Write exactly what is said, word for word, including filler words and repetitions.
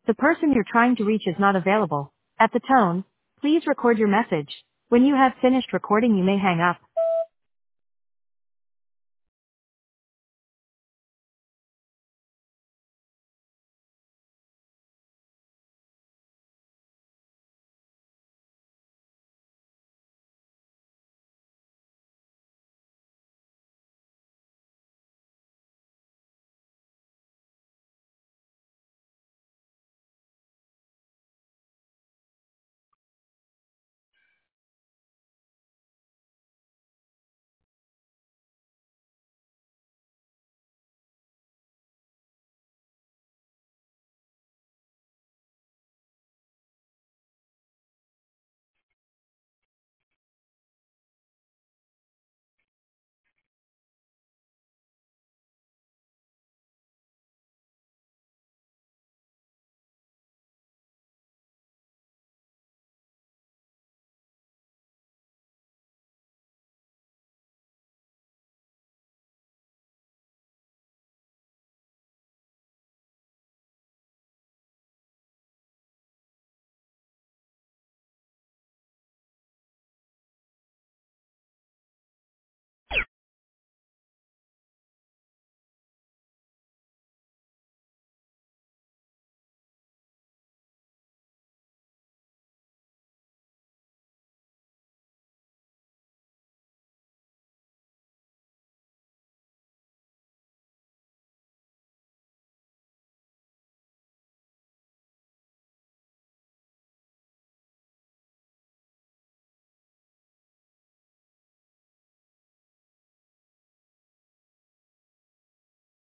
The person you're trying to reach is not available. At the tone, please record your message. When you have finished recording, you may hang up.